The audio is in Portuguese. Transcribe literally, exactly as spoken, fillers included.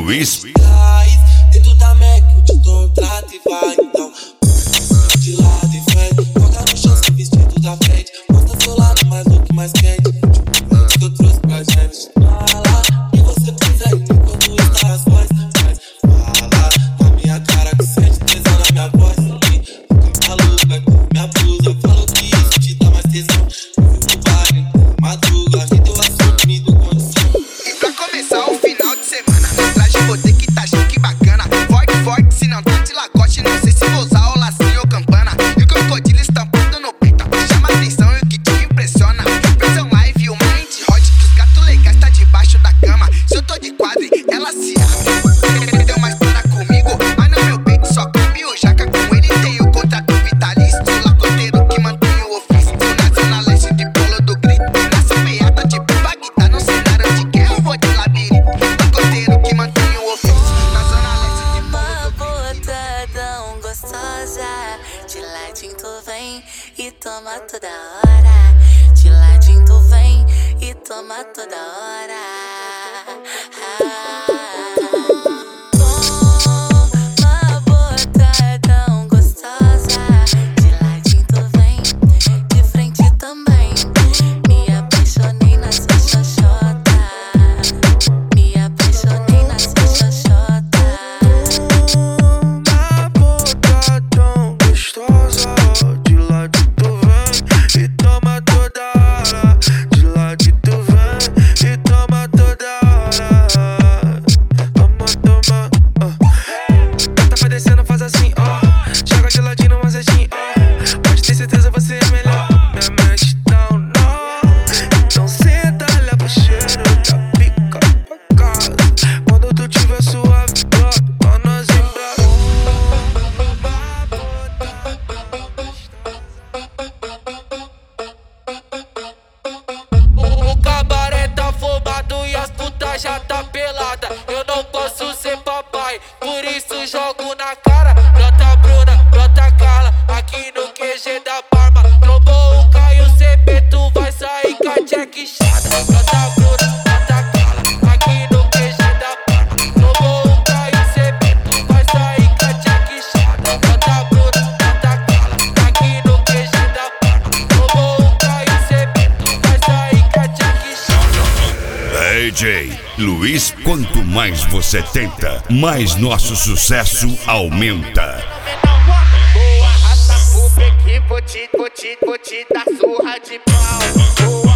Luiz. Dentro da Mac eu te dou um trato e vai então. De lado e frente, joga no chão sem vestido da frente. Mostra seu lado mais look, mais quente. Tipo, que eu trouxe pra gente. Fala, e você pisa em mim quando está as vozes. Mas fala na minha cara que sente tesão na minha voz. E maluca com minha blusa, falou que isso te dá mais tesão. No baile, madruga, e teu assunto me deu condição. E pra começar o final de semana, no traje vou ter que tá chique bacana. Forte, forte, se não tá de lagoste, não sei se vou usar o lacinho ou campana. E o crocodilo estampando no peito, chama atenção e o que te impressiona. Pressão live, o mind hot, que os gatos legais tá debaixo da cama. Se eu tô de quadro, ela se abre. Deu uma história comigo, mas no meu peito só cabe o jaca. Com ele tem o contrato vitalício, lagoteiro que mantém o ofício. Na zona leste de polo do grito, nessa meada de Bagdá, no cenário de guerra eu vou de labirinto. Lagoteiro que mantém o ofício, na zona leste de polo do grito. Tão gostosa, de ladinho tu vem e toma toda hora. De ladinho tu vem e toma toda hora. Ah. Toma bota tão gostosa, de ladinho tu vem, de frente também. Me apaixonei na sua xoxota. Me apaixonei na sua xoxota. Uma boca tão gostosa, de lá de tu vem e toma toda hora. De lá de tu vem e toma toda hora. Toma, toma, ó. Bota pra descendo, faz assim, ó. Joga de ladinho no azedinho, ó. Pode ter certeza você é melhor. Minha mente dá um nó. Então senta, leva o cheiro da pica pra casa. Quando tu tiver suave, brota, pra nós embora. O cabaré tá fumado e as putas já tá pelada. Eu não posso ser papai, por isso jogo na cara. Brota Bruna, brota Carla, aqui no Q G da Parma. Trombou o Caio C P, tu vai sair com a Jack chata. Brota Bruna, brota Carla, aqui no Q G da Parma. Trombou o Caio C P, tu vai sair com a Jack chata. Brota Bruna, brota Carla, aqui no Q G da Parma. Trombou o Caio C P, tu vai sair com a Jack chata. D J Luiz, quanto mais você tenta, mais nosso sucesso aumenta. Boa raça, pública, vou te, vou te, vou te dar surra de pau. Boa